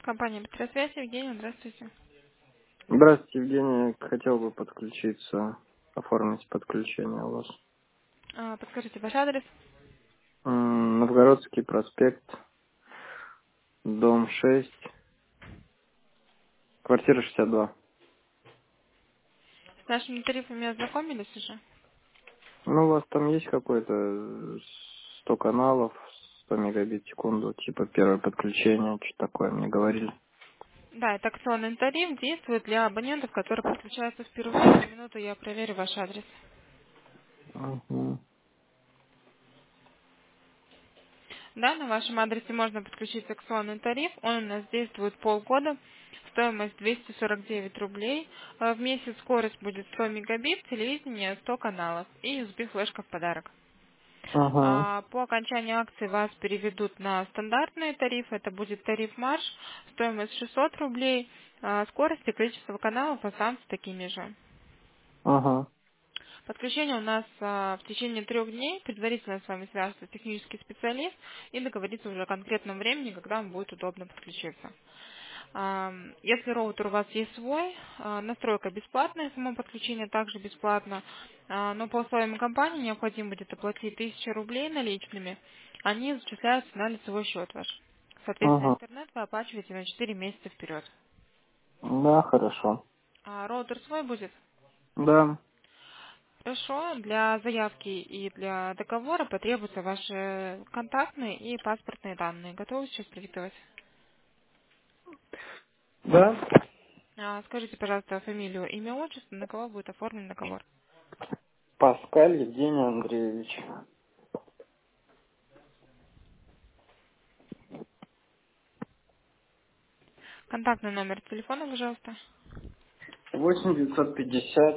Компания Петросвязь, Евгения, здравствуйте. Здравствуйте, Евгений. Хотел бы подключиться, оформить подключение у вас. Подскажите ваш адрес. Новгородский проспект, дом 6, квартира 62. С нашими тарифами ознакомились уже? Ну, у вас там есть какой-то 100 каналов, 100 мегабит в секунду, типа первое подключение, что такое, мне говорили. Да, это акционный тариф действует для абонентов, которые подключаются впервые. На минуту я проверю ваш адрес. Мгм. Да, на вашем адресе можно подключить акционный тариф. Он у нас действует полгода. Стоимость 249 рублей. В месяц скорость будет 100 мегабит, телевидение 100 каналов и USB-флешка в подарок. Ага, По окончании акции вас переведут на стандартный тариф. Это будет тариф марш. Стоимость 600 рублей. Скорость и количество каналов останутся такими же. ага, Подключение у нас в течение 3 дней. Предварительно с вами свяжется технический специалист и договорится уже о конкретном времени, когда вам будет удобно подключиться. Если роутер у вас есть свой, настройка бесплатная, само подключение также бесплатно, но по условиям компании необходимо будет оплатить 1000 рублей наличными, они зачисляются на лицевой счет ваш. Соответственно, ага. интернет вы оплачиваете на 4 месяца вперед. Да, хорошо. Роутер свой будет? Да, Хорошо. Для заявки и для договора потребуются ваши контактные и паспортные данные. Готовы сейчас продиктовать? да. Скажите, пожалуйста, фамилию, имя, отчество, на кого будет оформлен договор. Паскаль Евгений Андреевич. Контактный номер телефона, пожалуйста. 8 950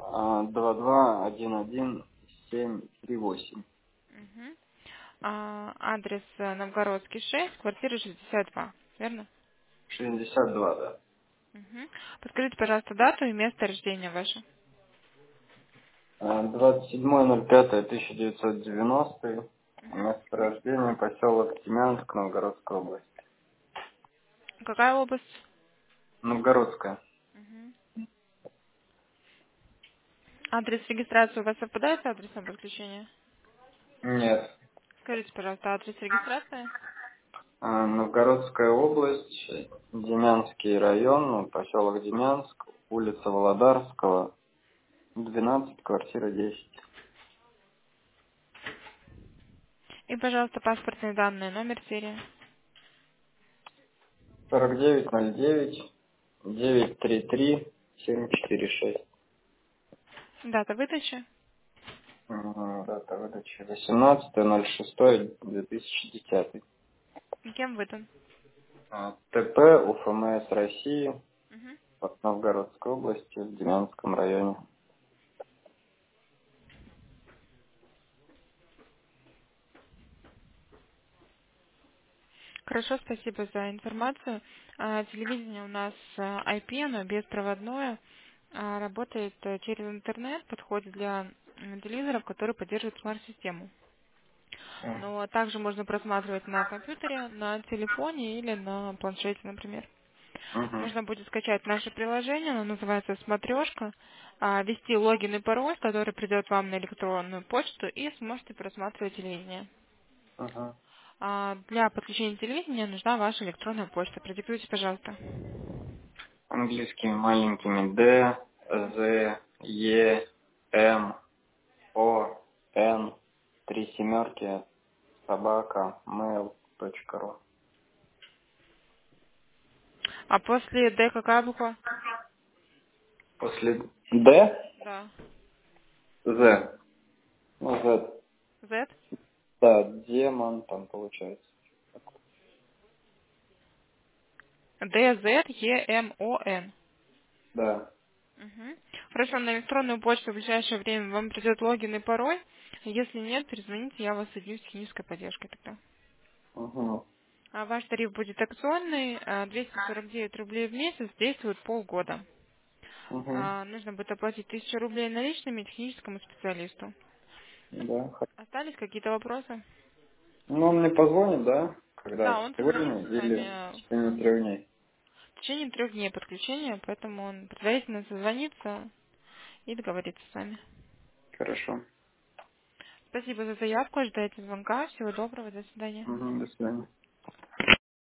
22 11 Мгм. Адрес Новгородский 6, квартира 62. Верно? 62, да. Мгм. Подскажите, пожалуйста, дату и место рождения ваше. 27.05.1990. Мгм. Место рождения поселок Тимянск, Новгородская область. Какая область? Новгородская. Мгм. Адрес регистрации у вас совпадает с адресом подключения? Нет. Скажите, пожалуйста, адрес регистрации? Новгородская область, Демянский район, поселок Демянск, улица Володарского, 12, квартира 10. И, пожалуйста, паспортные данные, номер серии. 4909 933 746. Дата выдачи. Дата выдачи 18.06.2010. И кем выдан? ТП УФМС России Мгм. в Новгородской области, в Демянском районе. Хорошо, спасибо за информацию. Телевидение у нас IP, оно беспроводное, работает через интернет, подходит для телевизоров, которые поддерживают смарт-систему. Но также можно просматривать на компьютере, на телефоне или на планшете, например. Мгм. Нужно будет скачать наше приложение, оно называется «Смотрешка», ввести логин и пароль, который придет вам на электронную почту, и сможете просматривать телевидение. Мгм. Для подключения телевидения нужна ваша электронная почта. Продиктуйте, пожалуйста. Английскими маленькими Д, З, Е, М, О, Н, 3 семерки, собака, mail.ru. А после «Д» какая буква? После Д, Да. З. Ну, З. «Z». Да, демон там получается. «Д», «Z», «Е», «М», «О», «Н». Да. Мгм. Хорошо, на электронную почту в ближайшее время вам придет логин и пароль. Если нет, перезвоните, я вас соединю с технической поддержкой тогда. Угу. Ваш тариф будет акционный, 249 рублей в месяц, действует полгода. Угу. Нужно будет оплатить 1000 рублей наличными техническому специалисту. Да. Остались какие-то вопросы? Ну, он мне позвонит, да? Да, Когда? он созвонится Сегодня с или вами. в течение 3 дней? в течение 3 дней подключения, поэтому он предварительно созвонится и договорится с вами. Хорошо. Спасибо за заявку, ожидайте звонка. Всего доброго, до свидания. До свидания.